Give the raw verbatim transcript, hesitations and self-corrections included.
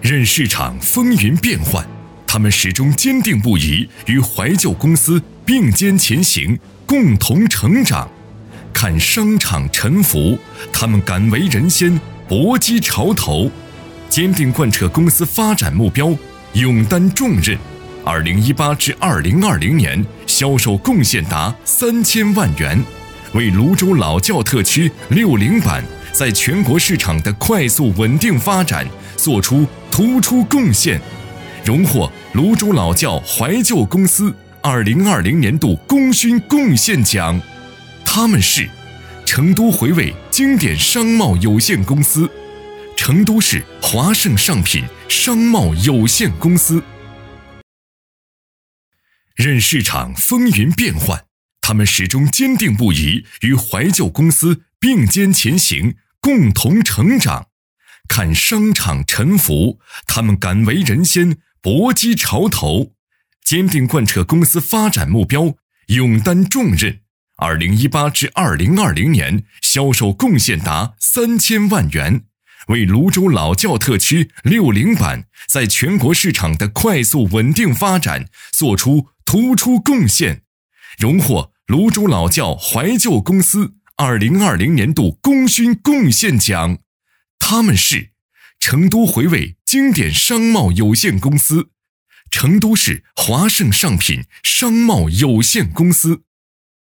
任市场风云变幻，他们始终坚定不移，与怀旧公司并肩前行，共同成长。看商场沉浮，他们敢为人先，搏击潮头，坚定贯彻公司发展目标，勇担重任。二零一八至二零二零年销售贡献达三千万元，为泸州老窖特区六零版在全国市场的快速稳定发展做出突出贡献，荣获泸州老窖怀旧公司二零二零年度功勋贡献奖。他们是成都回味经典商贸有限公司、成都市华盛上品商贸有限公司。任市场风云变幻，他们始终坚定不移，与怀旧公司并肩前行，共同成长。看商场沉浮，他们敢为人先，搏击潮头，坚定贯彻公司发展目标，勇担重任。二零一八至二零二零年销售贡献达三千万元，为泸州老窖特区六零版在全国市场的快速稳定发展做出突出贡献，荣获泸州老窖怀旧公司二零二零年度功勋贡献奖。他们是成都回味经典商贸有限公司、成都市华盛上品商贸有限公司。